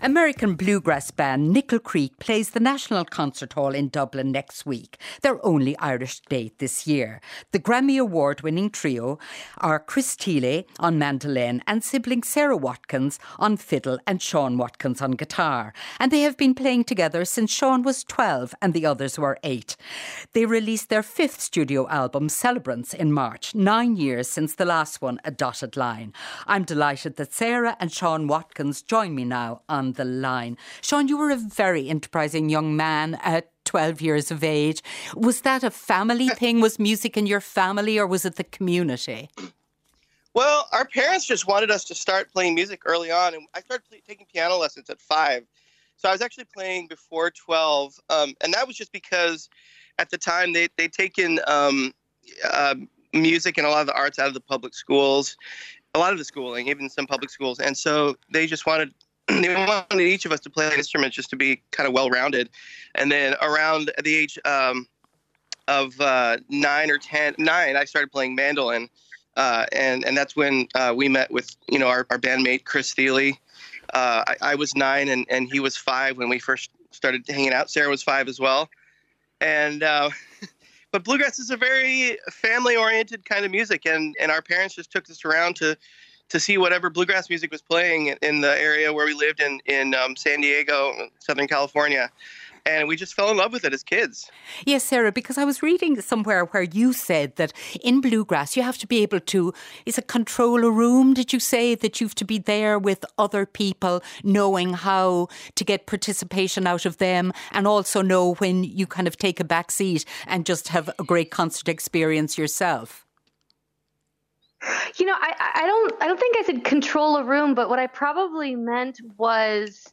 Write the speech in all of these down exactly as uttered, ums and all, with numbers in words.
American bluegrass band Nickel Creek plays the National Concert Hall in Dublin next week, their only Irish date this year. The Grammy Award-winning trio are Chris Thiele on mandolin and sibling Sarah Watkins on fiddle and Sean Watkins on guitar. And they have been playing together since Sean was twelve and the others were eight. They released their fifth studio album, Celebrants, in March, nine years since the last one, A Dotted Line. I'm delighted that Sarah and Sean Watkins join me now on the line. Sean, you were a very enterprising young man at twelve years of age. Was that a family thing? Was music in your family, or was it the community? Well, our parents just wanted us to start playing music early on, and I started play, taking piano lessons at five. So I was actually playing before twelve, um, and that was just because at the time they, they'd taken um, uh, music and a lot of the arts out of the public schools, a lot of the schooling, even some public schools. And so they just wanted, they wanted each of us to play an instrument just to be kind of well-rounded. And then around the age um, of uh, nine or ten, nine, I started playing mandolin. Uh, and, and that's when uh, we met with, you know, our, our bandmate, Chris Thiele. Uh, I, I was nine and, and he was five when we first started hanging out. Sarah was five as well. And, uh, but bluegrass is a very family-oriented kind of music, and, and our parents just took us around to, to see whatever bluegrass music was playing in, in the area where we lived in, in um, San Diego, Southern California. And we just fell in love with it as kids. Yes, Sarah, because I was reading somewhere where you said that in bluegrass you have to be able to, is it control a room? Did you say that you have to be there with other people, knowing how to get participation out of them, and also know when you kind of take a back seat and just have a great concert experience yourself? You know, I, I don't I don't think I said control a room, but what I probably meant was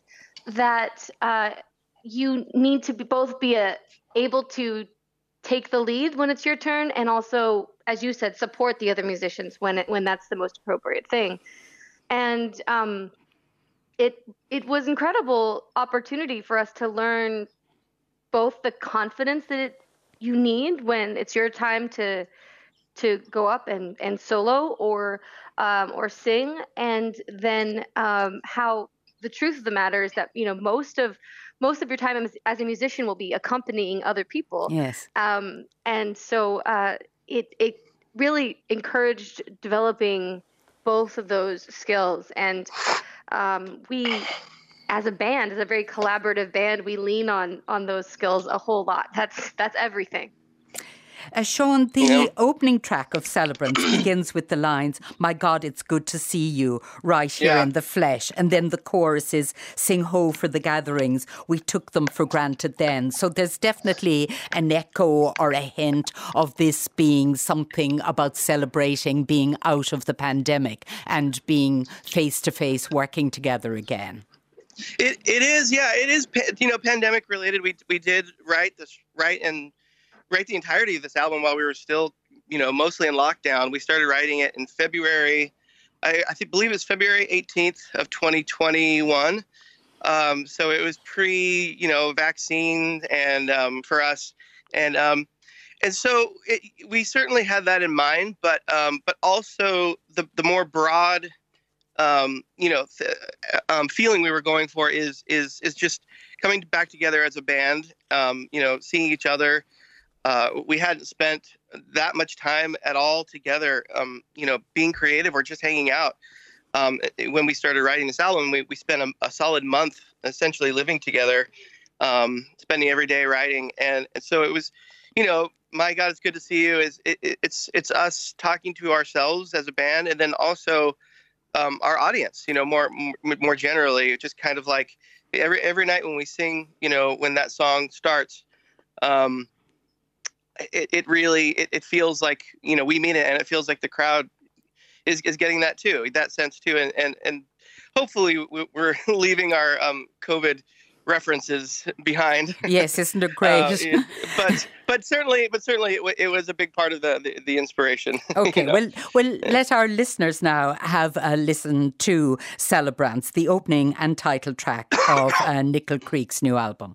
that uh, you need to be, both be a, able to take the lead when it's your turn, and also, as you said, support the other musicians when it, when that's the most appropriate thing. And um, it it was incredible opportunity for us to learn both the confidence that it, you need when it's your time to to go up and, and solo or um, or sing, and then um, how the truth of the matter is that, you know, most of most of your time as, as a musician will be accompanying other people. Yes. Um, and so uh, it it really encouraged developing both of those skills. And um, we, as a band, as a very collaborative band, we lean on on those skills a whole lot. That's that's everything. Uh, Sean, the Yeah. opening track of Celebrants begins with the lines, "My God, it's good to see you, right here Yeah. in the flesh." And then the chorus is, "Sing ho for the gatherings, we took them for granted then." So there's definitely an echo or a hint of this being something about celebrating being out of the pandemic and being face-to-face, working together again. It It is, yeah, it is, pa- you know, pandemic related. We, we did write this, write and write the entirety of this album while we were still, you know, mostly in lockdown. We started writing it in February, I, I think, believe it was February eighteenth of twenty twenty-one. Um, so it was pre, you know, vaccine and um, for us. And um, and so it, we certainly had that in mind, but um, but also the, the more broad, um, you know, th- um, feeling we were going for is is is just coming back together as a band, um, you know, seeing each other. Uh, we hadn't spent that much time at all together, um, you know, being creative or just hanging out. Um, when we started writing this album, we, we spent a, a solid month essentially living together, um, spending every day writing. And, and so it was, you know, "My God, it's good to see you." Is it, it, it's it's us talking to ourselves as a band, and then also um, our audience, you know, more more generally, just kind of like every every night when we sing, you know, when that song starts. Um, It, it really it, it feels like, you know, we mean it, and it feels like the crowd is, is getting that too, that sense too, and and, and hopefully we're leaving our um, COVID references behind. Yes, isn't it great? uh, but but certainly but certainly it, it was a big part of the the, the inspiration. Okay, you know? well, well, let our listeners now have a listen to Celebrants, the opening and title track of uh, Nickel Creek's new album.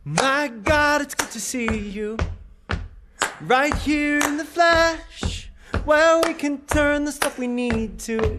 My God, it's good to see you right here in the flesh, where we can turn the stuff we need to.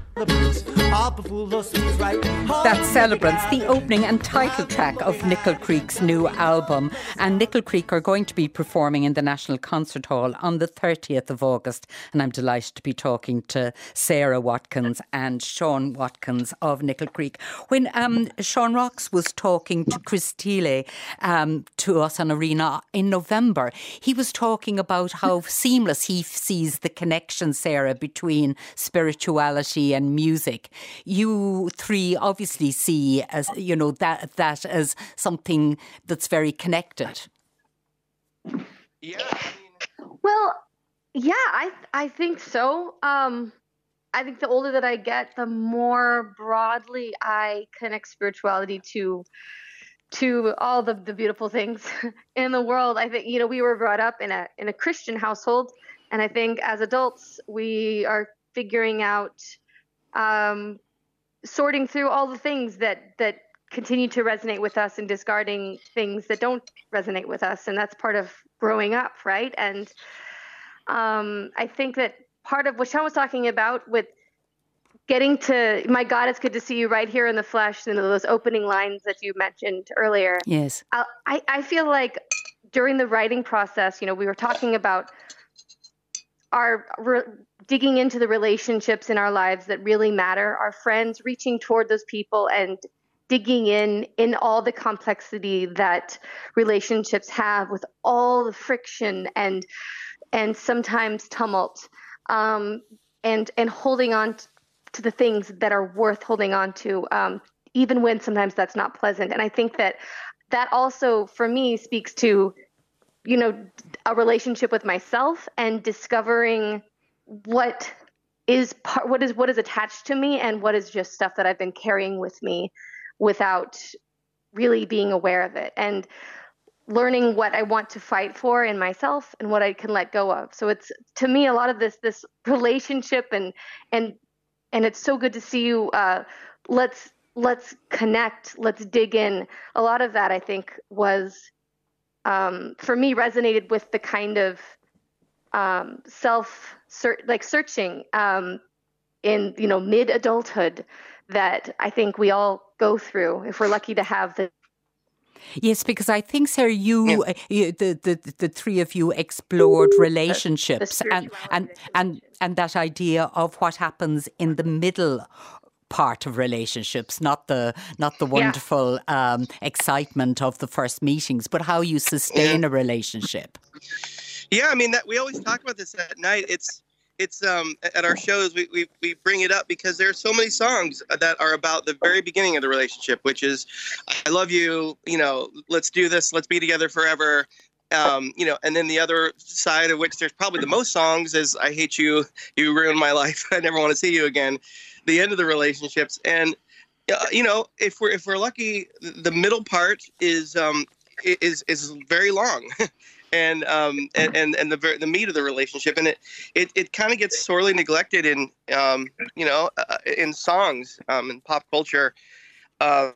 That's Celebrants, the opening and title track of Nickel Creek's new album. And Nickel Creek are going to be performing in the National Concert Hall on the thirtieth of August. And I'm delighted to be talking to Sarah Watkins and Sean Watkins of Nickel Creek. When um, Sean Rocks was talking to Chris Thiele um, to us on Arena in November, he was talking about how seamless he sees the connection, Sarah, between spirituality and music. You three obviously see as you know that that as something that's very connected. Yeah. Well, yeah, I I think so. Um, I think the older that I get, the more broadly I connect spirituality to to all the, the beautiful things in the world. I think, you know, we were brought up in a in a Christian household, and I think as adults we are figuring out Um, sorting through all the things that that continue to resonate with us and discarding things that don't resonate with us, and that's part of growing up, right? And um, I think that part of what Sean was talking about with getting to, my God, it's good to see you right here in the flesh, and those opening lines that you mentioned earlier. Yes, I I feel like during the writing process, you know, we were talking about our re- digging into the relationships in our lives that really matter, our friends, reaching toward those people and digging in in all the complexity that relationships have, with all the friction and and sometimes tumult, um, and and holding on t- to the things that are worth holding on to, um, even when sometimes that's not pleasant. And I think that that also, for me, speaks to, you know, a relationship with myself and discovering what is part, what is what is attached to me and what is just stuff that I've been carrying with me without really being aware of it, and learning what I want to fight for in myself and what I can let go of. So it's, to me, a lot of this this relationship, and and and it's so good to see you. Uh, let's let's connect. Let's dig in. A lot of that, I think, was. Um, for me, resonated with the kind of um, self, ser- like searching um, in, you know, mid-adulthood that I think we all go through if we're lucky to have the. Yes, because I think, Sarah, you, Yeah. uh, you the, the the three of you explored relationships the and, and and and that idea of what happens in the middle part of relationships, not the not the wonderful yeah. um, excitement of the first meetings, but how you sustain yeah. a relationship. Yeah, I mean, that we always talk about this at night. It's it's um, at our shows we, we we bring it up because there are so many songs that are about the very beginning of the relationship, which is I love you, you know, let's do this, let's be together forever. Um, you know, and then the other side of which there's probably the most songs is I hate you, you ruined my life, I never want to see you again. The end of the relationships, and uh, you know, if we're if we're lucky, the middle part is um is is very long, and um and and, and the the meat of the relationship, and it it, it kind of gets sorely neglected in um you know uh, in songs um in pop culture. Um,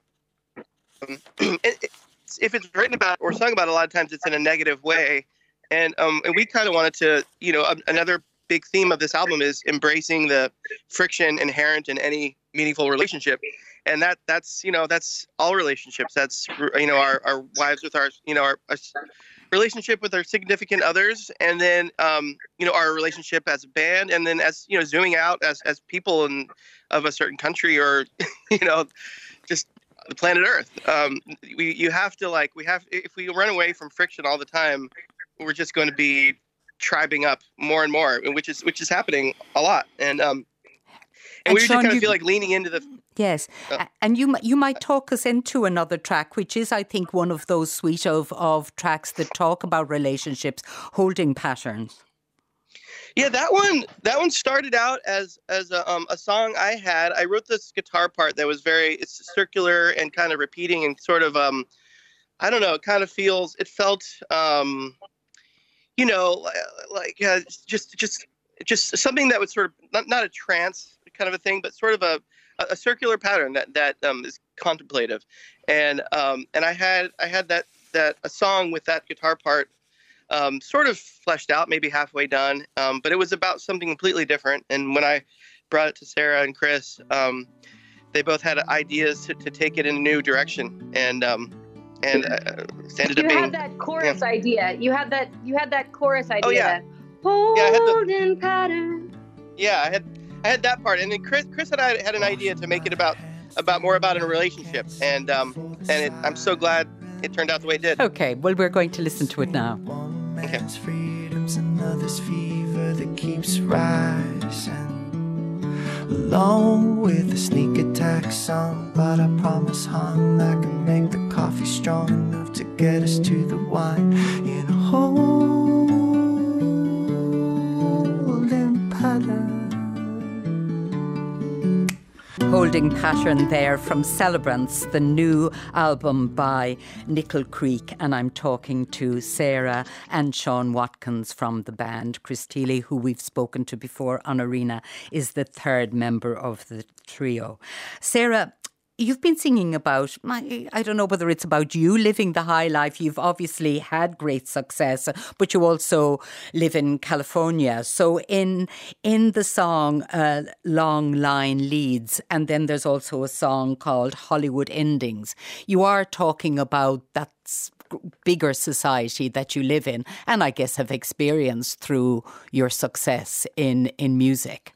it, if it's written about or sung about, a lot of times it's in a negative way, and um and we kind of wanted to, you know, another big theme of this album is embracing the friction inherent in any meaningful relationship, and that that's you know that's all relationships. That's you know our, our wives with our you know our, our relationship with our significant others, and then um you know our relationship as a band, and then as you know zooming out as as people in of a certain country, or you know just the planet Earth. Um, we you have to like we have if we run away from friction all the time, we're just going to be tribing up more and more, which is which is happening a lot, and um, and, and we Sean, just kind of you, feel like leaning into the. Yes, uh, and you you might talk us into another track, which is, I think, one of those suite of of tracks that talk about relationships, Holding Patterns. Yeah, that one that one started out as as a um a song I had. I wrote this guitar part that was very it's circular and kind of repeating and sort of um I don't know, it kind of feels it felt um. you know, like uh, just just just something that was sort of not, not a trance kind of a thing, but sort of a, a circular pattern that that um, is contemplative, and um, and I had I had that that a song with that guitar part um, sort of fleshed out, maybe halfway done, um, but it was about something completely different. And when I brought it to Sarah and Chris, um, they both had ideas to, to take it in a new direction, and um, and uh, it ended you up being. had that chorus yeah. idea. You had that. You had that chorus idea. Oh yeah. Holding yeah, I had the, pattern. Yeah, I had I had that part, and then Chris Chris and I had an idea to make it about about more about a relationship, and um and it, I'm so glad it turned out the way it did. Okay, well, we're going to listen to it now. One man's freedom's another's fever that keeps rising, along with a sneak attack song. But I promise, hon, I can make the coffee strong enough to get us to the wine in a holding pattern. Holding Pattern there from Celebrants, the new album by Nickel Creek. And I'm talking to Sarah and Sean Watkins from the band. Chris Thile, who we've spoken to before on Arena, is the third member of the trio. Sarah, you've been singing about, I, I don't know whether it's about you living the high life. You've obviously had great success, but you also live in California. So in in the song uh, Long Line Leads, and then there's also a song called Hollywood Endings, you are talking about that bigger society that you live in, and I guess have experienced through your success in, in music.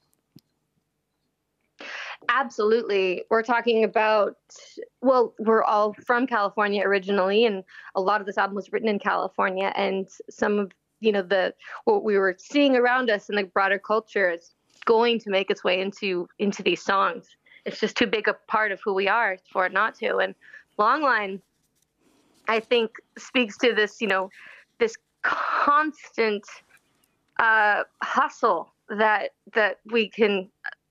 Absolutely. We're talking about, well, we're all from California originally, and a lot of this album was written in California, and some of, you know, the, what we were seeing around us in the broader culture is going to make its way into, into these songs. It's just too big a part of who we are for it not to. And Long Line, I think, speaks to this, you know, this constant uh, hustle that, that we can,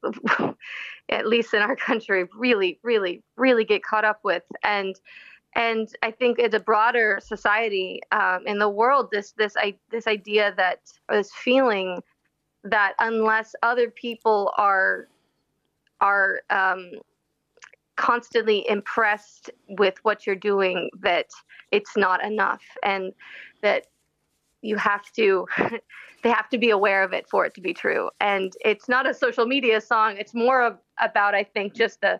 at least in our country, really, really, really get caught up with. And and I think it's a broader society um, in the world, this this I, this idea that, or this feeling that unless other people are are um, constantly impressed with what you're doing, that it's not enough, and that you have to they have to be aware of it for it to be true. And it's not a social media song. It's more of, about, I think, just the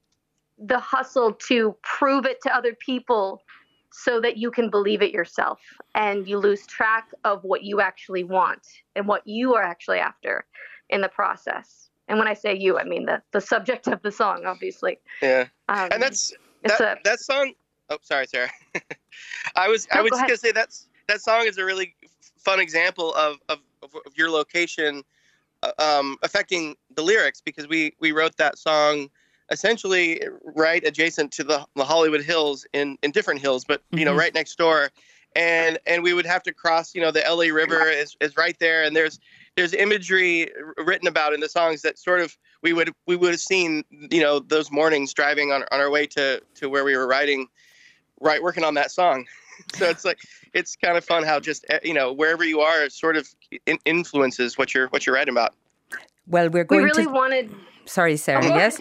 the hustle to prove it to other people so that you can believe it yourself, and you lose track of what you actually want and what you are actually after in the process. And when I say you, I mean the, the subject of the song, obviously. Yeah. Um, and that's that, a, that song. Oh, sorry, Sarah. I was no, I was go just ahead. gonna say that's that song is a really fun example of of, of your location uh, um, affecting the lyrics, because we we wrote that song essentially right adjacent to the, the Hollywood Hills in, in different hills, but you mm-hmm. know, right next door. And and we would have to cross, you know, the L A River is, is right there, and there's there's imagery written about in the songs that sort of we would we would have seen, you know, those mornings driving on on our way to, to where we were writing, right, working on that song. So it's like it's kind of fun how just, you know, wherever you are, it sort of in- influences what you're what you're writing about. Well, we're going we really to. wanted. Sorry, Sarah. Yes. I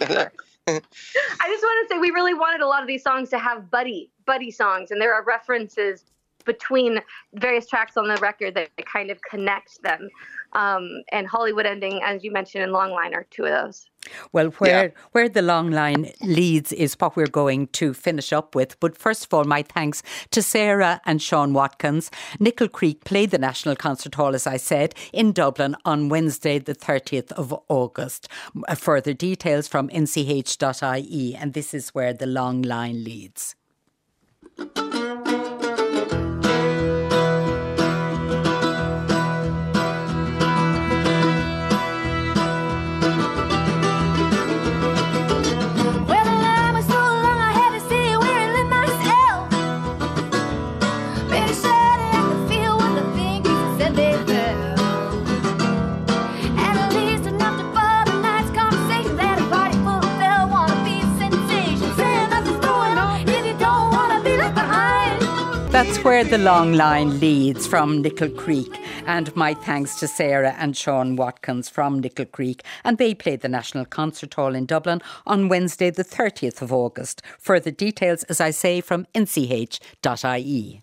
just want to say we really wanted a lot of these songs to have buddy buddy songs, and there are references between various tracks on the record that kind of connect them. Um, and Hollywood Ending, as you mentioned, and Long Line are two of those. Well, where yeah. where the Long Line leads is what we're going to finish up with. But first of all, my thanks to Sarah and Sean Watkins. Nickel Creek played the National Concert Hall, as I said, in Dublin on Wednesday, the thirtieth of August. Further details from N C H dot I E, and this is where the Long Line leads. If you That's where the long line leads from Nickel Creek. And my thanks to Sarah and Sean Watkins from Nickel Creek. And they played the National Concert Hall in Dublin on Wednesday the thirtieth of August. Further details, as I say, from N C H dot I E.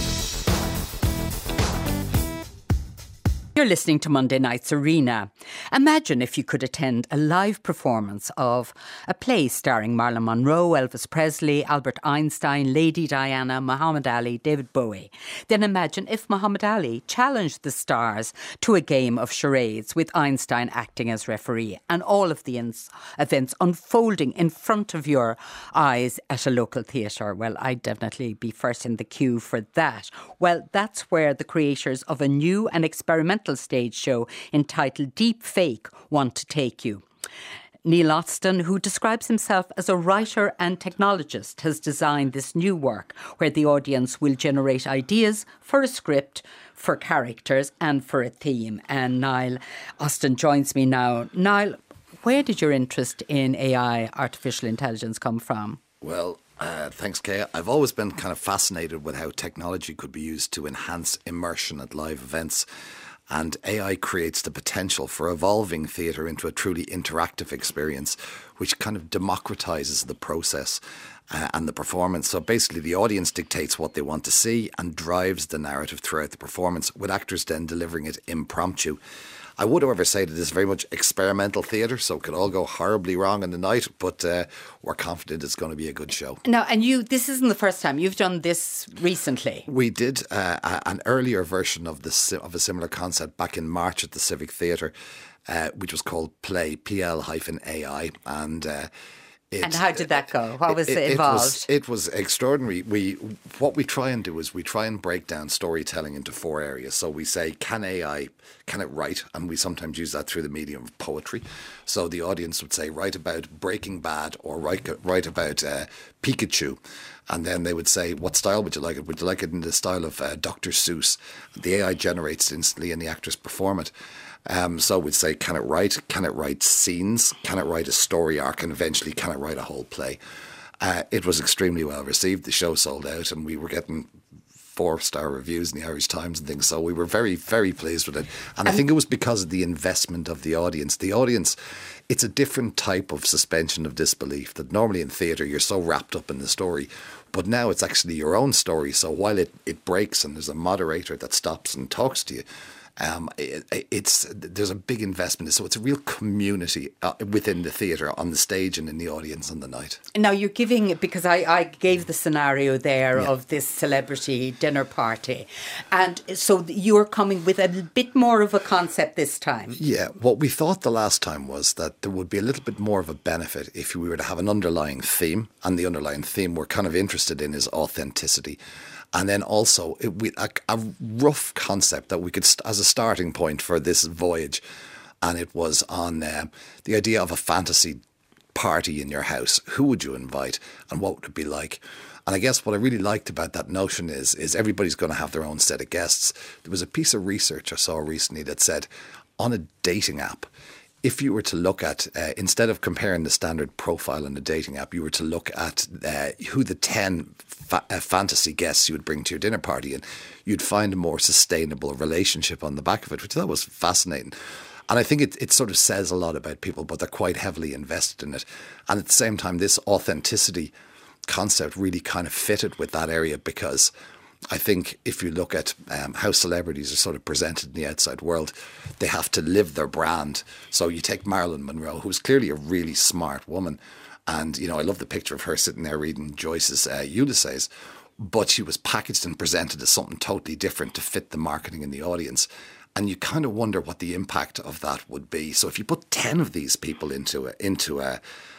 You're listening to Monday Night's Arena. Imagine if you could attend a live performance of a play starring Marilyn Monroe, Elvis Presley, Albert Einstein, Lady Diana, Muhammad Ali, David Bowie. Then imagine if Muhammad Ali challenged the stars to a game of charades with Einstein acting as referee and all of the ins- events unfolding in front of your eyes at a local theatre. Well, I'd definitely be first in the queue for that. Well, that's where the creators of a new and experimental stage show entitled Deep Fake want to take you. Neil Austin, who describes himself as a writer and technologist, has designed this new work where the audience will generate ideas for a script, for characters and for a theme. And Niall Austin joins me now. Niall, where did your interest in A I, artificial intelligence, come from? Well, uh, thanks, Kaya. I've always been kind of fascinated with how technology could be used to enhance immersion at live events. And A I creates the potential for evolving theatre into a truly interactive experience, which kind of democratises the process uh, and the performance. So basically the audience dictates what they want to see and drives the narrative throughout the performance, with actors then delivering it impromptu. I would, however, say that this is very much experimental theatre, so it could all go horribly wrong in the night, but uh, we're confident it's going to be a good show. Now, and you, this isn't the first time. You've done this recently. We did uh, an earlier version of this of a similar concept back in March at the Civic Theatre, uh, which was called Play, P L A I, and... Uh, It, and how did that go? What was it, it, it involved? Was, it was extraordinary. We what we try and do is we try and break down storytelling into four areas. So we say, can A I, can it write? And we sometimes use that through the medium of poetry. So the audience would say, write about Breaking Bad or write, write about uh, Pikachu. And then they would say, what style would you like it? Would you like it in the style of uh, Doctor Seuss? The A I generates instantly and the actors perform it. Um, so we'd say, can it write? Can it write scenes? Can it write a story arc? And eventually, can it write a whole play? Uh, it was extremely well received. The show sold out and we were getting four-star reviews in the Irish Times and things. So we were very, very pleased with it. And um, I think it was because of the investment of the audience. The audience, it's a different type of suspension of disbelief that normally in theatre you're so wrapped up in the story. But now it's actually your own story. So while it, it breaks and there's a moderator that stops and talks to you, Um, it, it's there's a big investment, so it's a real community uh, within the theatre, on the stage and in the audience on the night. Now you're giving, because I, I gave the scenario there yeah. of this celebrity dinner party, and so you're coming with a bit more of a concept this time. Yeah, what we thought the last time was that there would be a little bit more of a benefit if we were to have an underlying theme, and the underlying theme we're kind of interested in is authenticity. And then also it, we, a, a rough concept that we could, st- as a starting point for this voyage, and it was on uh, the idea of a fantasy party in your house. Who would you invite and what would it be like? And I guess what I really liked about that notion is, is everybody's going to have their own set of guests. There was a piece of research I saw recently that said on a dating app, if you were to look at, uh, instead of comparing the standard profile in the dating app, you were to look at uh, who the ten fa- uh, fantasy guests you would bring to your dinner party, and you'd find a more sustainable relationship on the back of it, which I thought was fascinating. And I think it, it sort of says a lot about people, but they're quite heavily invested in it. And at the same time, this authenticity concept really kind of fitted with that area, because I think if you look at um, how celebrities are sort of presented in the outside world, they have to live their brand. So you take Marilyn Monroe, who's clearly a really smart woman. And, you know, I love the picture of her sitting there reading Joyce's uh, Ulysses. But she was packaged and presented as something totally different to fit the marketing and the audience. And you kind of wonder what the impact of that would be. So if you put ten of these people into a, into a,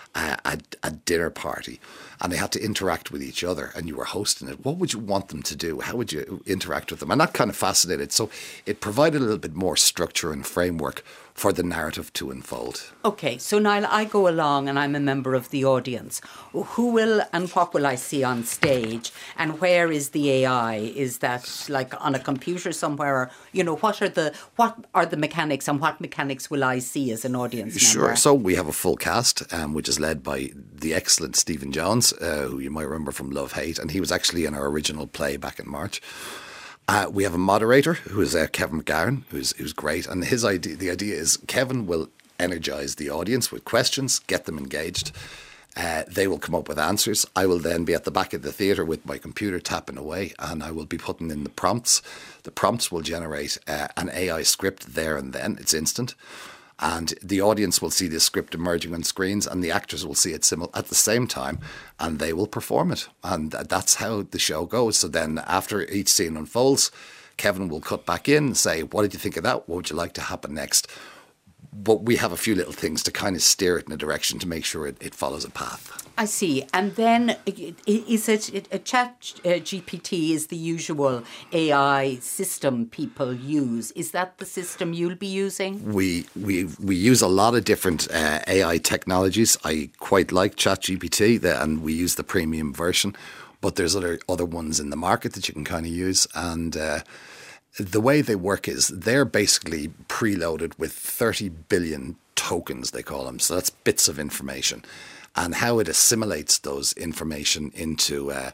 a, a dinner party, and they had to interact with each other, and you were hosting it, what would you want them to do? How would you interact with them? And that kind of fascinated. So it provided a little bit more structure and framework for the narrative to unfold. Okay, so Niall, I go along and I'm a member of the audience. Who will and what will I see on stage? And where is the A I? Is that like on a computer somewhere? Or, you know, what are the what are the mechanics and what mechanics will I see as an audience member? Sure. So we have a full cast, um, which is led by the excellent Stephen Jones, uh, who you might remember from Love Hate, and he was actually in our original play back in March. Uh, we have a moderator who is uh, Kevin McGarren, who's who's great, and his idea, the idea is Kevin will energise the audience with questions, get them engaged. Uh, they will come up with answers. I will then be at the back of the theatre with my computer tapping away, and I will be putting in the prompts. The prompts will generate uh, an A I script there and then. It's instant. And the audience will see this script emerging on screens, and the actors will see it simul- at the same time, and they will perform it. And that's how the show goes. So then after each scene unfolds, Kevin will cut back in and say, what did you think of that? What would you like to happen next? But we have a few little things to kind of steer it in a direction to make sure it, it follows a path. I see. And then is it a chat uh, G P T is the usual A I system people use? Is that the system you'll be using? We we we use a lot of different uh, A I technologies. I quite like ChatGPT, and we use the premium version. But there's other other ones in the market that you can kind of use. And uh, the way they work is they're basically preloaded with thirty billion tokens, they call them. So that's bits of information. And how it assimilates those information into uh,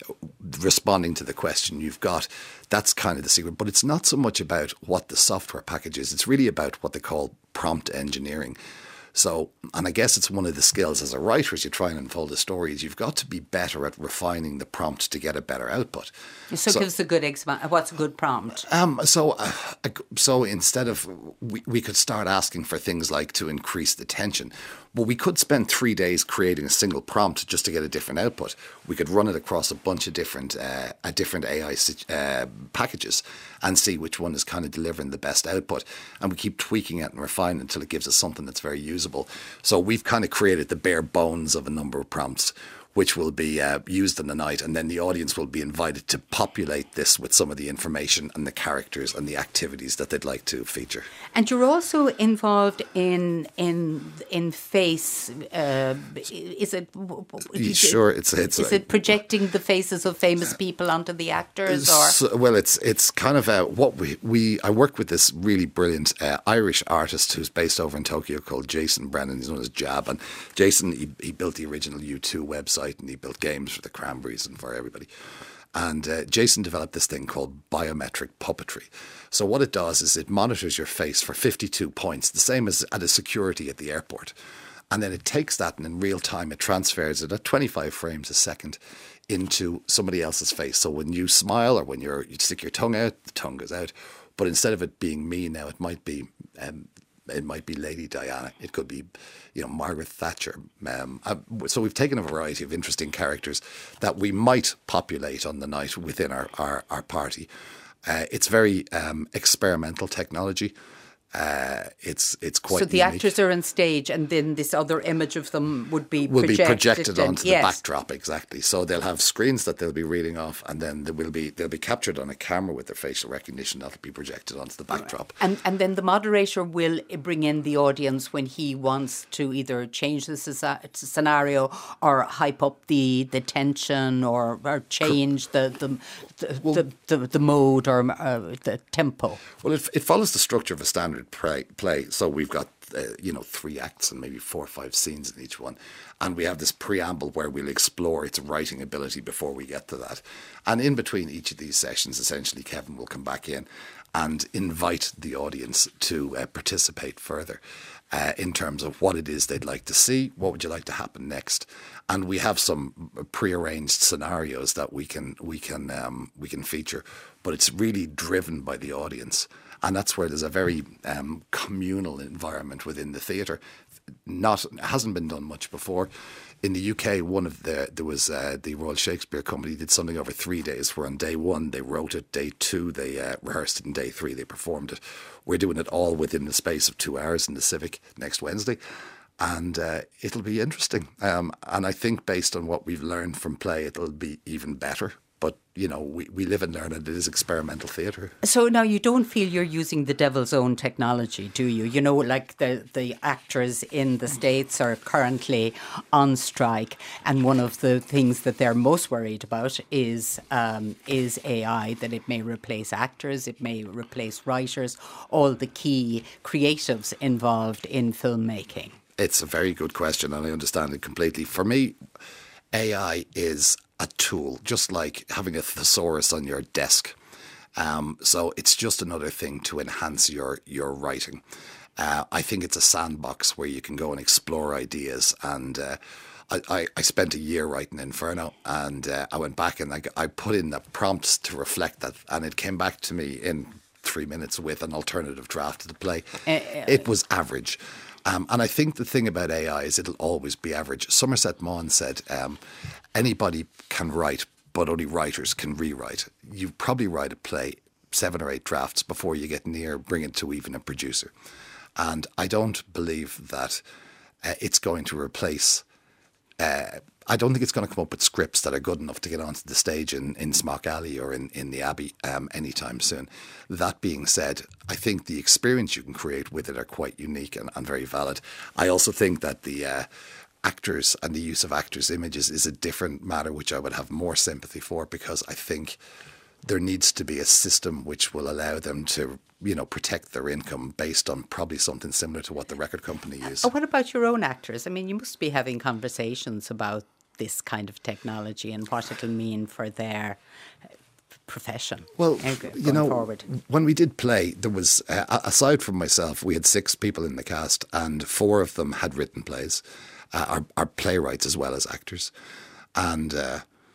responding to the question you've got, that's kind of the secret. But it's not so much about what the software package is. It's really about what they call prompt engineering. So, and I guess it's one of the skills as a writer as you try and unfold a story is you've got to be better at refining the prompt to get a better output. So, so give us a good example. What's a good prompt? Um, so, uh, so instead of we, we could start asking for things like to increase the tension. But we could spend three days creating a single prompt just to get a different output. We could run it across a bunch of different uh, a different A I uh, packages and see which one is kind of delivering the best output. And we keep tweaking it and refining it until it gives us something that's very usable. So we've kind of created the bare bones of a number of prompts, which will be uh, used in the night, and then the audience will be invited to populate this with some of the information and the characters and the activities that they'd like to feature. And you're also involved in in in face. Uh, is it? Sure, it's it's. Is it projecting the faces of famous people onto the actors, or? So, well, it's it's kind of uh, what we we. I work with this really brilliant uh, Irish artist who's based over in Tokyo called Jason Brennan. He's known as Jab, and Jason he, he built the original U two website. And he built games for the Cranberries and for everybody. And uh, Jason developed this thing called biometric puppetry. So what it does is it monitors your face for fifty-two points, the same as at a security at the airport. And then it takes that and in real time it transfers it at twenty-five frames a second into somebody else's face. So when you smile or when you're, you stick your tongue out, the tongue goes out. But instead of it being me now, it might be... Um, It might be Lady Diana. It could be, you know, Margaret Thatcher. Um, uh, so we've taken a variety of interesting characters that we might populate on the night within our, our, our party. Uh, it's very um, experimental technology. Uh, it's it's quite So the unique. actors are on stage and then this other image of them would be will projected, be projected and, onto yes. the backdrop, exactly. So they'll have screens that they'll be reading off, and then they will be they'll be captured on a camera with their facial recognition that'll be projected onto the backdrop. And and then the moderator will bring in the audience when he wants to either change the scenario or hype up the, the tension or, or change the the the, well, the, the, the mode or uh, the tempo. Well, it, it follows the structure of a standard play. play. So we've got, uh, you know, three acts and maybe four or five scenes in each one. And we have this preamble where we'll explore its writing ability before we get to that. And in between each of these sessions, essentially, Kevin will come back in and invite the audience to uh, participate further uh, in terms of what it is they'd like to see, what would you like to happen next. And we have some prearranged scenarios that we can we can um, we can feature, but it's really driven by the audience. And that's where there's a very um, communal environment within the theatre. Not hasn't been done much before. In the U K, one of the there was uh, the Royal Shakespeare Company did something over three days. Where on day one they wrote it, day two they uh, rehearsed it, and day three they performed it. We're doing it all within the space of two hours in the Civic next Wednesday, and uh, it'll be interesting. Um, and I think based on what we've learned from play, it'll be even better but you know, we, we live and learn, and it is experimental theatre. So now you don't feel you're using the devil's own technology, do you? You know, like the, the actors in the States are currently on strike, and one of the things that they're most worried about is um, is A I, that it may replace actors, it may replace writers, all the key creatives involved in filmmaking. It's a very good question, and I understand it completely. For me, A I is a tool, just like having a thesaurus on your desk. Um, so it's just another thing to enhance your, your writing. Uh, I think it's a sandbox where you can go and explore ideas. And uh, I, I, I spent a year writing Inferno, and uh, I went back and I, I put in the prompts to reflect that, and it came back to me in three minutes with an alternative draft of the play. Uh, uh, it was average. Um, and I think the thing about A I is it'll always be average. Somerset Maugham said, um, anybody can write, but only writers can rewrite. You probably write a play seven or eight drafts before you get near bringing it to even a producer. And I don't believe that uh, it's going to replace... Uh, I don't think it's going to come up with scripts that are good enough to get onto the stage in, in Smock Alley or in, in the Abbey um, anytime soon. That being said, I think the experience you can create with it are quite unique and, and very valid. I also think that the uh, actors and the use of actors' images is a different matter, which I would have more sympathy for, because I think there needs to be a system which will allow them to, you know, protect their income based on probably something similar to what the record company uses. Uh, what about your own actors? I mean, you must be having conversations about this kind of technology and what it'll mean for their profession. Well, you know, forward. When we did play, there was, uh, aside from myself, we had six people in the cast, and four of them had written plays, uh, are, are playwrights as well as actors. And uh,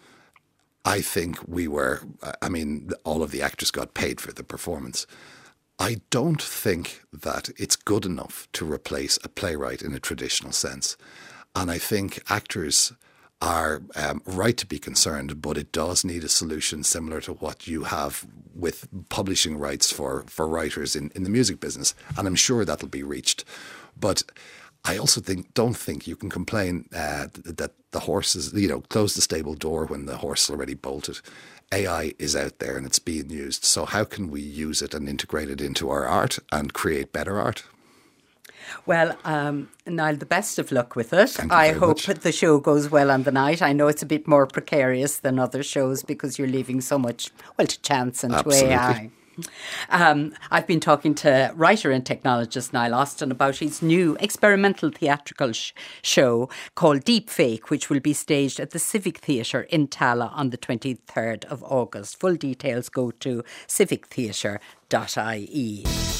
I think we were, I mean, all of the actors got paid for the performance. I don't think that it's good enough to replace a playwright in a traditional sense. And I think actors are um, right to be concerned, but it does need a solution similar to what you have with publishing rights for, for writers in, in the music business. And I'm sure that'll be reached. But I also think don't think you can complain uh, that the horses, you know, close the stable door when the horse is already bolted. A I is out there and it's being used. So how can we use it and integrate it into our art and create better art? Well, um, Niall, the best of luck with it. Thank you I very hope much. that the show goes well on the night. I know it's a bit more precarious than other shows because you're leaving so much, well, to chance and Absolutely. to A I. Um, I've been talking to writer and technologist Niall Austin about his new experimental theatrical sh- show called Deep Fake, which will be staged at the Civic Theatre in Tala on the twenty-third of August. Full details go to civic theatre dot I E.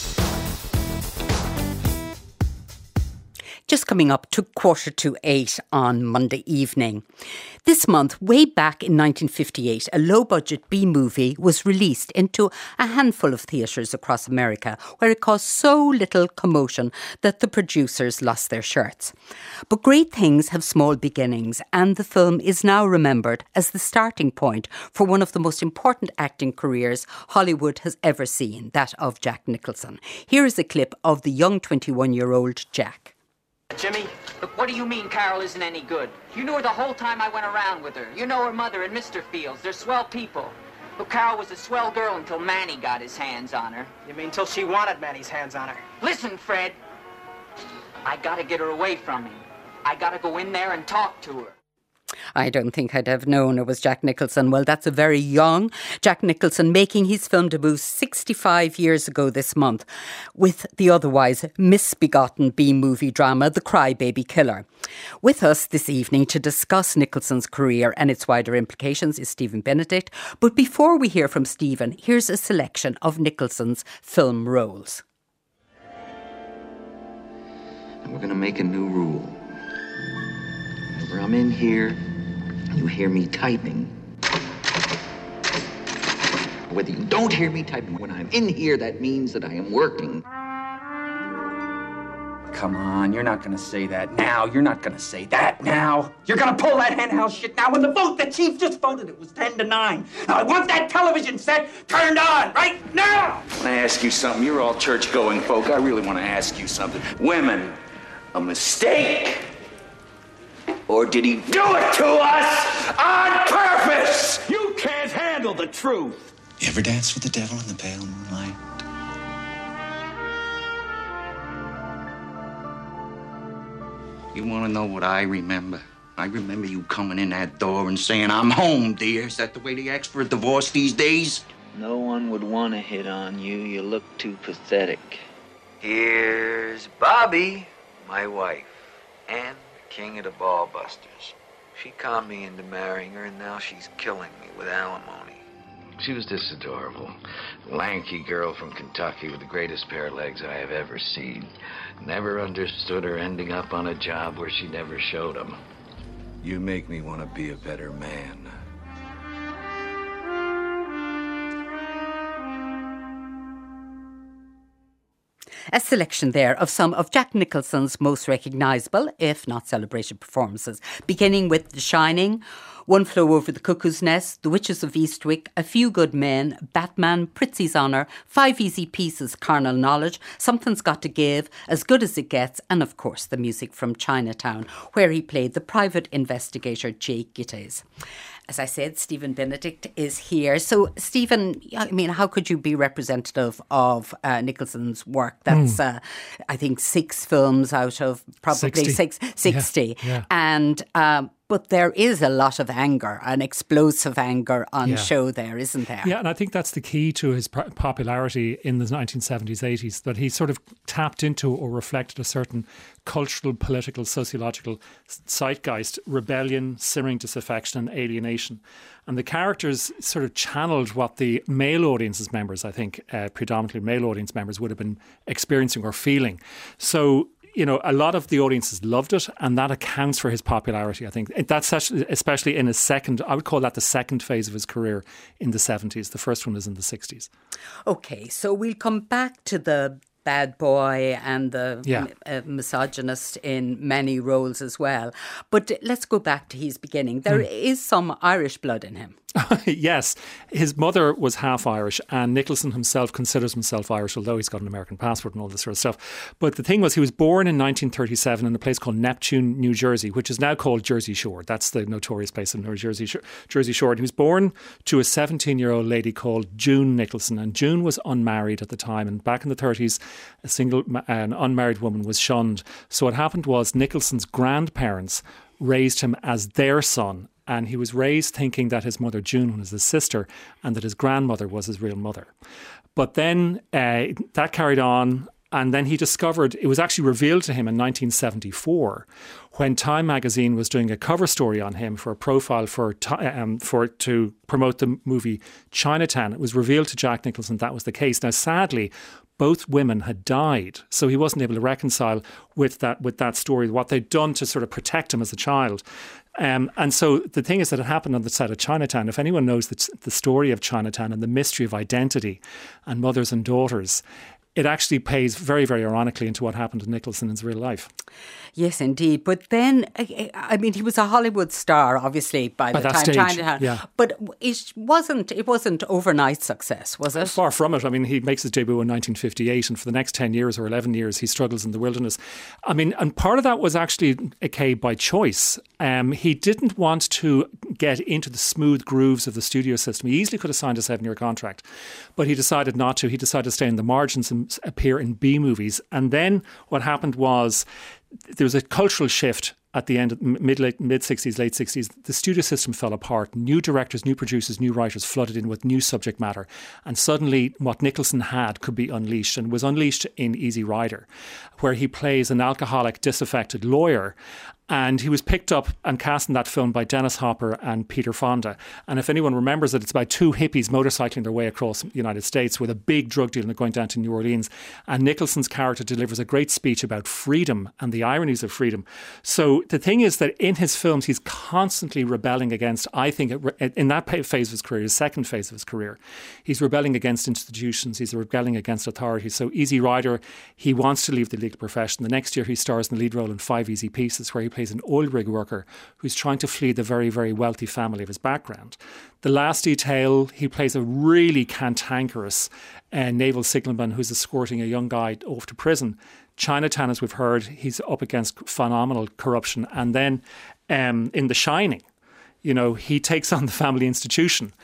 Just coming up to quarter to eight on Monday evening. This month, way back in nineteen fifty-eight, a low-budget B-movie was released into a handful of theatres across America, where it caused so little commotion that the producers lost their shirts. But great things have small beginnings, and the film is now remembered as the starting point for one of the most important acting careers Hollywood has ever seen, that of Jack Nicholson. Here is a clip of the young twenty-one-year-old Jack. Jimmy, look, what do you mean Carol isn't any good? You knew her the whole time I went around with her. You know her mother and Mister Fields. They're swell people. Look, Carol was a swell girl until Manny got his hands on her. You mean till she wanted Manny's hands on her? Listen, Fred. I gotta get her away from him. I gotta go in there and talk to her. I don't think I'd have known it was Jack Nicholson. Well, that's a very young Jack Nicholson making his film debut sixty-five years ago this month with the otherwise misbegotten B-movie drama The Crybaby Killer. With us this evening to discuss Nicholson's career and its wider implications is Stephen Benedict. But before we hear from Stephen, here's a selection of Nicholson's film roles. And we're going to make a new rule. Whenever I'm in here, you hear me typing. Whether you don't hear me typing, when I'm in here, that means that I am working. Come on, you're not gonna say that now. You're not gonna say that now. You're gonna pull that henhouse shit now when the vote, the chief just voted, it was ten to nine. Now I want that television set turned on right now. I want to ask you something. You're all church-going folk. I really want to ask you something. Women, a mistake? Or did he do it to us on purpose? You can't have handle the truth. You ever dance with the devil in the pale moonlight? You want to know what I remember? I remember you coming in that door and saying, I'm home, dear. Is that the way they ask for a divorce these days? No one would want to hit on you. You look too pathetic. Here's Bobby, my wife, and the king of the ball busters. She conned me into marrying her, and now she's killing me with alimony. She was just adorable. Lanky girl from Kentucky with the greatest pair of legs I have ever seen. Never understood her ending up on a job where she never showed them. You make me want to be a better man. A selection there of some of Jack Nicholson's most recognisable, if not celebrated performances, beginning with The Shining, One Flew Over the Cuckoo's Nest, The Witches of Eastwick, A Few Good Men, Batman, Prizzi's Honour, Five Easy Pieces, Carnal Knowledge, Something's Got to Give, As Good as It Gets, and of course the music from Chinatown, where he played the private investigator Jake Gittes. As I said, Stephen Benedict is here. So, Stephen, I mean, how could you be representative of uh, Nicholson's work? That's, mm. uh, I think, six films out of probably sixty. Six, sixty. Yeah, yeah. And, um, but there is a lot of anger, an explosive anger on yeah. show there, isn't there? Yeah, and I think that's the key to his popularity in the nineteen seventies, eighties, that he sort of tapped into or reflected a certain cultural, political, sociological zeitgeist, rebellion, simmering disaffection and alienation. And the characters sort of channeled what the male audience's members, I think, uh, predominantly male audience members, would have been experiencing or feeling. So, you know, a lot of the audiences loved it, and that accounts for his popularity, I think. That's especially in his second, I would call that the second phase of his career in the seventies. The first one is in the sixties. Okay, so we'll come back to the bad boy and the yeah. uh, misogynist in many roles as well. But let's go back to his beginning. There mm. is some Irish blood in him. Yes, his mother was half Irish, and Nicholson himself considers himself Irish, although he's got an American passport and all this sort of stuff. But the thing was, he was born in nineteen thirty-seven in a place called Neptune, New Jersey, which is now called Jersey Shore. That's the notorious place in New Jersey, Jersey Shore. And he was born to a seventeen-year-old lady called June Nicholson, and June was unmarried at the time. And back in the thirties, a single, an unmarried woman was shunned. So what happened was Nicholson's grandparents raised him as their son. And he was raised thinking that his mother, June, was his sister and that his grandmother was his real mother. But then uh, that carried on. And then he discovered, it was actually revealed to him in nineteen seventy-four when Time magazine was doing a cover story on him for a profile for um, for to promote the movie Chinatown. It was revealed to Jack Nicholson that was the case. Now, sadly, both women had died, so he wasn't able to reconcile with that with that story, what they'd done to sort of protect him as a child. Um, and so the thing is that it happened on the set of Chinatown. If anyone knows the, the story of Chinatown and the mystery of identity and mothers and daughters, it actually plays very, very ironically into what happened to Nicholson in his real life. Yes, indeed. But then, I mean, he was a Hollywood star, obviously, by, by the time stage, Chinatown. Yeah. But it wasn't, it wasn't overnight success, was it? Far from it. I mean, he makes his debut in nineteen fifty-eight, and for the next ten years or eleven years, he struggles in the wilderness. I mean, and part of that was actually, okay, by choice. Um, he didn't want to get into the smooth grooves of the studio system. He easily could have signed a seven-year contract, but he decided not to. He decided to stay in the margins and appear in B movies. And then what happened was there was a cultural shift at the end of mid late mid sixties, late sixties. The studio system fell apart. New directors, new producers, new writers flooded in with new subject matter, and suddenly what Nicholson had could be unleashed, and was unleashed in Easy Rider, where he plays an alcoholic, disaffected lawyer. And he was picked up and cast in that film by Dennis Hopper and Peter Fonda. And if anyone remembers it, it's about two hippies motorcycling their way across the United States with a big drug deal and they're going down to New Orleans. And Nicholson's character delivers a great speech about freedom and the ironies of freedom. So the thing is that in his films, he's constantly rebelling against, I think, in that phase of his career, his second phase of his career, he's rebelling against institutions, he's rebelling against authority. So Easy Rider, he wants to leave the legal profession. The next year he stars in the lead role in Five Easy Pieces, where he plays an oil rig worker who's trying to flee the very, very wealthy family of his background. The Last Detail, he plays a really cantankerous uh, naval signalman who's escorting a young guy off to prison. Chinatown, as we've heard, he's up against phenomenal corruption. And then um, in The Shining, you know, he takes on the family institution.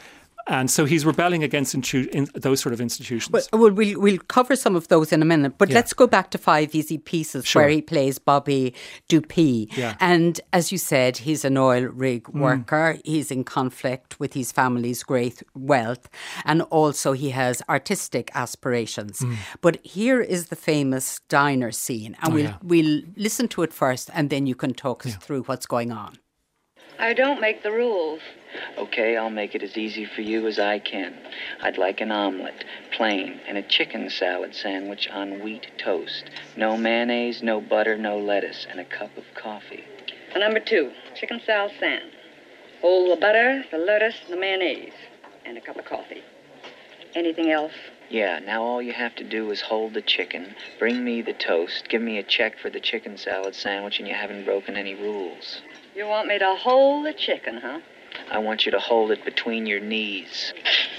And so he's rebelling against intu- in those sort of institutions. Well, we'll, we'll, we'll cover some of those in a minute, but yeah. let's go back to Five Easy Pieces, sure. where he plays Bobby Dupuy. Yeah. And as you said, he's an oil rig mm. worker. He's in conflict with his family's great wealth. And also he has artistic aspirations. Mm. But here is the famous diner scene. And oh, we'll, yeah. we'll listen to it first, and then you can talk us yeah. through what's going on. I don't make the rules. Okay, I'll make it as easy for you as I can. I'd like an omelet, plain, and a chicken salad sandwich on wheat toast. No mayonnaise, no butter, no lettuce, and a cup of coffee. Number two, chicken salad sand. Hold the butter, the lettuce, the mayonnaise, and a cup of coffee. Anything else? Yeah, now all you have to do is hold the chicken, bring me the toast, give me a check for the chicken salad sandwich, and you haven't broken any rules. You want me to hold the chicken, huh? I want you to hold it between your knees.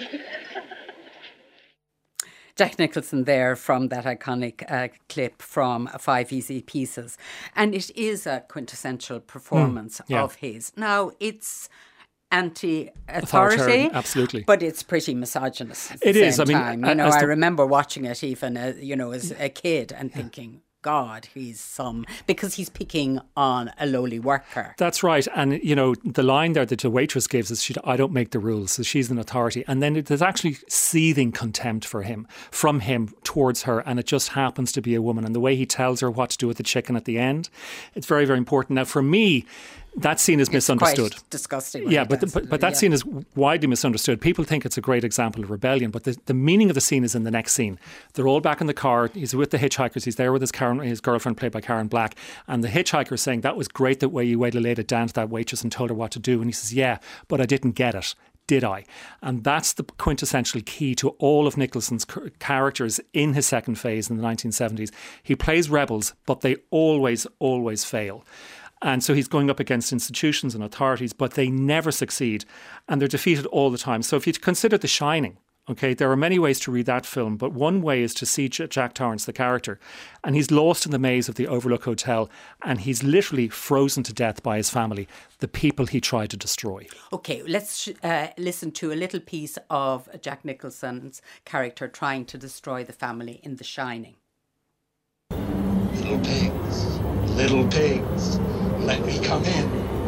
Jack Nicholson there from that iconic uh, clip from Five Easy Pieces. And it is a quintessential performance mm, yeah. of his. Now, it's anti-authority, absolutely, but it's pretty misogynist at the it same is. I mean, time. You know, I remember watching it even, uh, you know, as a kid and yeah. thinking, God, he's some, because he's picking on a lowly worker. That's right. And, you know, the line there that the waitress gives is, she, I don't make the rules, so she's an authority. And then there's actually seething contempt for him, from him towards her, and it just happens to be a woman. And the way he tells her what to do with the chicken at the end, it's very, very important. Now, for me, that scene is it's misunderstood. Quite disgusting. Yeah, but, the, but but that yeah. scene is widely misunderstood. People think it's a great example of rebellion, but the, the meaning of the scene is in the next scene. They're all back in the car. He's with the hitchhikers. He's there with his Karen, his girlfriend, played by Karen Black, and the hitchhiker is saying, "That was great the way you laid it down to that waitress and told her what to do." And he says, "Yeah, but I didn't get it. Did I?" And that's the quintessential key to all of Nicholson's characters in his second phase in the nineteen seventies. He plays rebels, but they always, always fail. And so he's going up against institutions and authorities, but they never succeed. And they're defeated all the time. So if you consider The Shining, okay, there are many ways to read that film, but one way is to see Jack Torrance, the character, and he's lost in the maze of the Overlook Hotel, and he's literally frozen to death by his family, the people he tried to destroy. Okay, let's uh, listen to a little piece of Jack Nicholson's character trying to destroy the family in The Shining. Little pigs, little pigs, let me come in.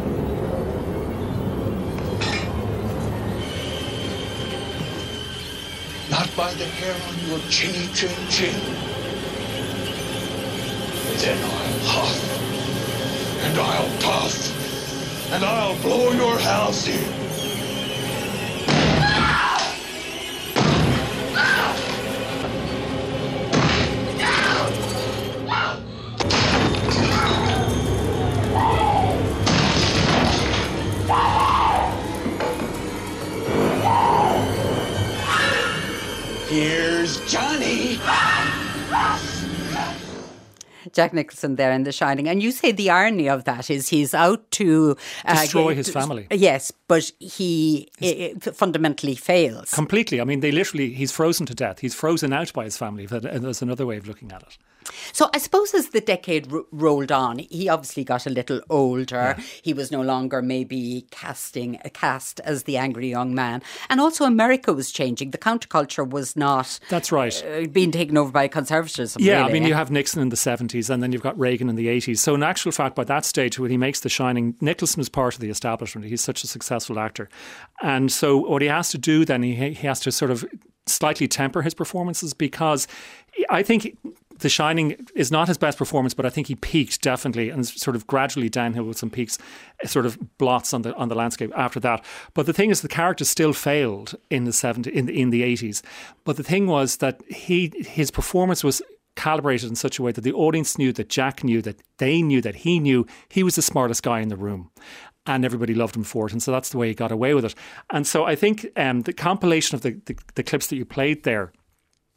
Not by the hair on your chinny chin chin. Then I'll huff, and I'll puff, and I'll blow your house in. Here's Johnny. Jack Nicholson there in The Shining. And you say the irony of that is he's out to uh, destroy his family. Yes, but he it, fundamentally fails. Completely. I mean, they literally, he's frozen to death. He's frozen out by his family. There's another way of looking at it. So I suppose as the decade r- rolled on, he obviously got a little older. Yeah. He was no longer maybe casting a cast as the angry young man. And also America was changing. The counterculture was not That's right. Uh, being taken over by conservatism. Yeah, really. I mean, you have Nixon in the seventies and then you've got Reagan in the eighties. So in actual fact, by that stage, when he makes The Shining, Nicholson is part of the establishment. He's such a successful actor. And so what he has to do then, he, he has to sort of slightly temper his performances, because I think The Shining is not his best performance, but I think he peaked definitely and sort of gradually downhill with some peaks, sort of blots on the on the landscape after that. But the thing is, the character still failed in the seventies, in the, in the eighties. But the thing was that he his performance was calibrated in such a way that the audience knew, that Jack knew, that they knew, that he knew he was the smartest guy in the room. And everybody loved him for it. And so that's the way he got away with it. And so I think um, the compilation of the, the, the clips that you played there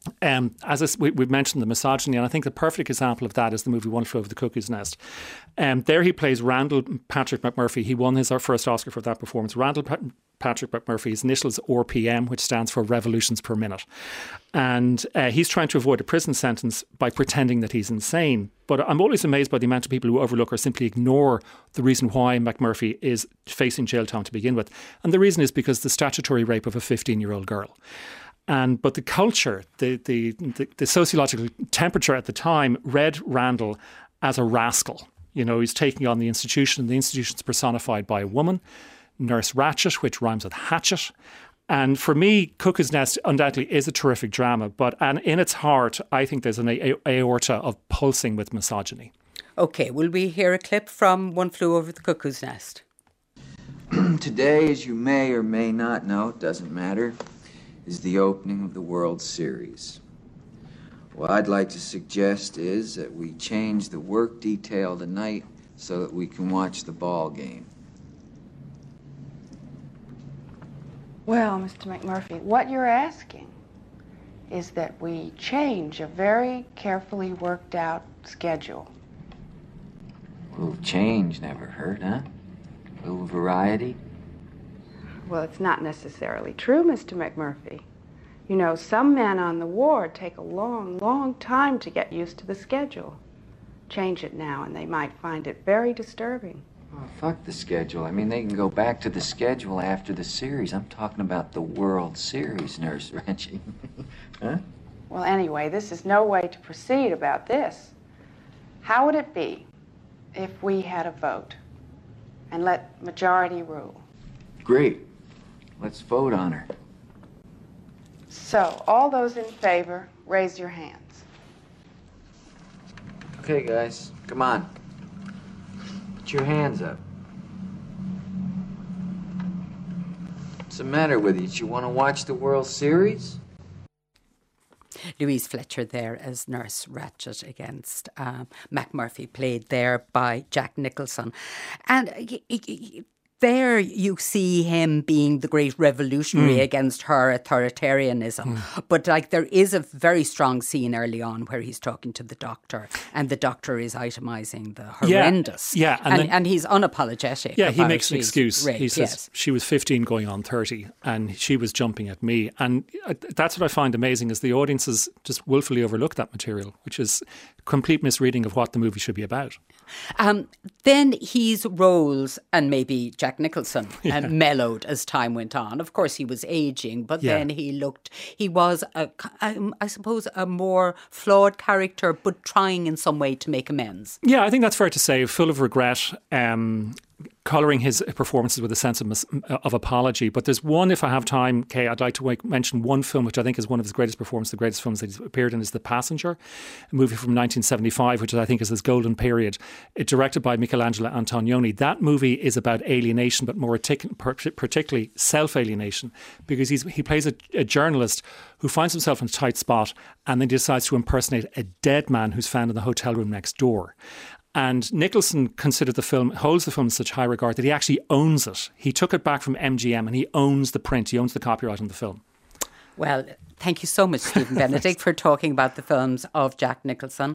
Um, as I, we, we've mentioned the misogyny, and I think the perfect example of that is the movie One Flew Over the Cuckoo's Nest. Um, there he plays Randall Patrick McMurphy. He won his our first Oscar for that performance. Randall pa- Patrick McMurphy, his initials R P M, which stands for revolutions per minute. And uh, he's trying to avoid a prison sentence by pretending that he's insane. But I'm always amazed by the amount of people who overlook or simply ignore the reason why McMurphy is facing jail time to begin with. And the reason is because the statutory rape of a fifteen-year-old girl. And but the culture, the, the the the sociological temperature at the time read Randall as a rascal. You know, he's taking on the institution. The institution's personified by a woman, Nurse Ratched, which rhymes with hatchet. And for me, Cuckoo's Nest undoubtedly is a terrific drama, but and in its heart, I think there's an a- aorta of pulsing with misogyny. OK, will we hear a clip from One Flew Over the Cuckoo's Nest? Today, as you may or may not know, it doesn't matter, is the opening of the World Series. What I'd like to suggest is that we change the work detail tonight so that we can watch the ball game. Well, Mister McMurphy, what you're asking is that we change a very carefully worked out schedule. A little change never hurt, huh? A little variety. Well, it's not necessarily true, Mister McMurphy. You know, some men on the ward take a long, long time to get used to the schedule. Change it now, and they might find it very disturbing. Oh, fuck the schedule. I mean, they can go back to the schedule after the series. I'm talking about the World Series, Nurse Ratched. Huh? Well, anyway, this is no way to proceed about this. How would it be if we had a vote and let majority rule? Great. Let's vote on her. So, all those in favor, raise your hands. Okay, guys, come on. Put your hands up. What's the matter with you? Do you want to watch the World Series? Louise Fletcher there as Nurse Ratched against um, McMurphy, played there by Jack Nicholson. And y- y- y- there you see him being the great revolutionary mm. against her authoritarianism. Mm. But like there is a very strong scene early on where he's talking to the doctor and the doctor is itemising the horrendous. Yeah, yeah. And, and, then, and he's unapologetic. Yeah, he makes an excuse. Raped, he says, yes. She was fifteen going on thirty and she was jumping at me. And that's what I find amazing is the audiences just willfully overlook that material, which is complete misreading of what the movie should be about. Um, then his roles, and maybe Jack Nicholson, yeah. uh, mellowed as time went on. Of course, he was aging, but yeah. then he looked, he was, a, um, I suppose, a more flawed character, but trying in some way to make amends. Yeah, I think that's fair to say, full of regret, um, colouring his performances with a sense of, mis- of apology. But there's one, if I have time, Kay, I'd like to make, mention one film which I think is one of his greatest performances, the greatest films that he's appeared in is The Passenger, a movie from nineteen seventy-five, which I think is his golden period. It's directed by Michelangelo Antonioni. That movie is about alienation, but more particularly self-alienation, because he's, he plays a, a journalist who finds himself in a tight spot and then decides to impersonate a dead man who's found in the hotel room next door. And Nicholson considered the film, holds the film in such high regard that he actually owns it. He took it back from M G M and he owns the print. He owns the copyright on the film. Well, thank you so much, Stephen Benedict, for talking about the films of Jack Nicholson.